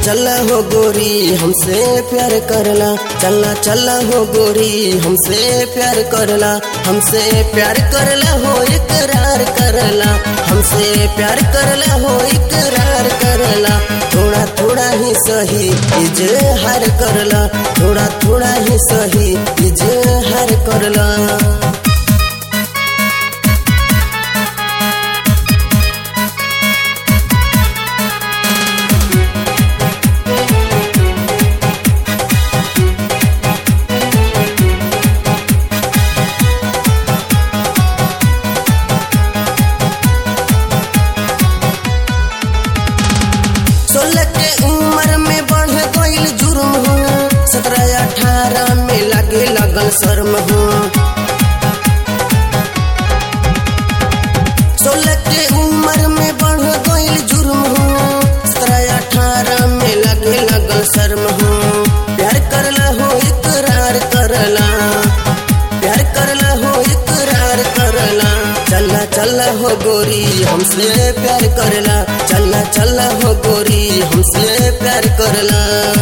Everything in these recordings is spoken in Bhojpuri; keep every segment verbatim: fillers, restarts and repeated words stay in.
चला हो गोरी हमसे प्यार करला, चला चला हो गोरी हमसे प्यार करला, हमसे प्यार करला हो इकरार करला, हमसे प्यार करला हो इकरार करला। थोड़ा थोड़ा ही सही इजहार करला, थोड़ा थोड़ा ही सही इजहार करला। सोलह के उम्र में बढ़ गईल जुर्म हो, सत्रह अठारह में लगे लगल शर्म हो। सोलह के उम्र में बढ़ गईल जुर्म हो, सत्रह अठारह में लगे लगल शर्म हो। प्यार करला हो इकरार करला, प्यार करला हो इकरार करला। चला चला हो गोरी हमसे प्यार करला, चला चला हो गोरी हमसे प्यार करला।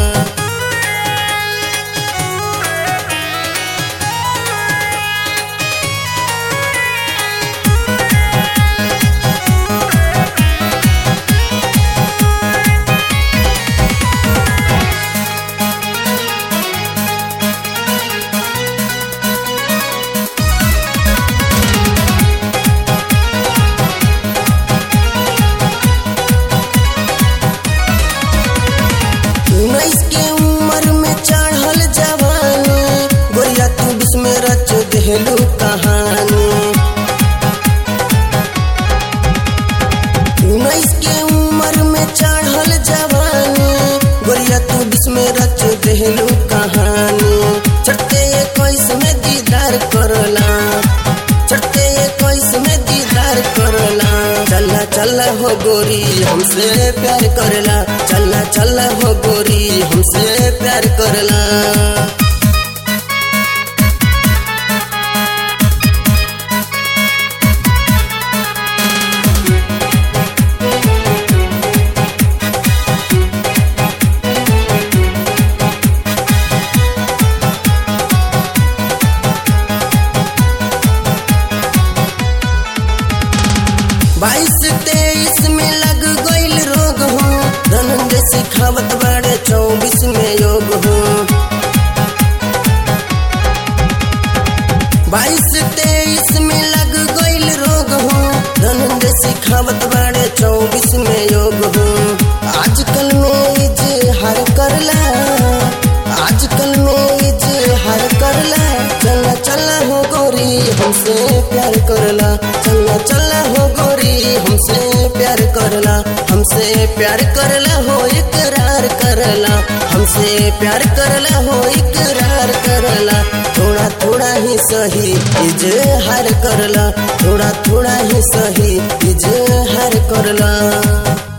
उन्नीस के उम्र में चढ़ल जवानी, गोरिया तू बीस में रच देलू कहानी। उन्नीस के उम्र में चढ़ल जवानी, गोरिया तू बीस में रच देलू कहानी। चढ़ते इक्कीस में दीदार करला, चढ़ते इक्कीस में दीदार करला। चला चला हो गोरी हमसे प्यार करला, चला चला हो गोरी हमसे प्यार करला। बाईस तेईस में लग गईल रोग हो, धनंजय सिखावत बड़े चौबीस में योग हो। बाईस तेईस में लग गईल रोग हो, धनंजय सिखावत बड़े चौबीस में योग हो। आजकल में इजहार करला, आजकल में इजहार करला। चला चला हो गोरी हमसे प्यार करला, चला चला हो गोरी हमसे प्यार करला, हमसे प्यार करला हो इकरार करला, हमसे प्यार करला हो इकरार करला। थोड़ा थोड़ा ही सही इजहार करला, थोड़ा थोड़ा ही सही इजहार करला।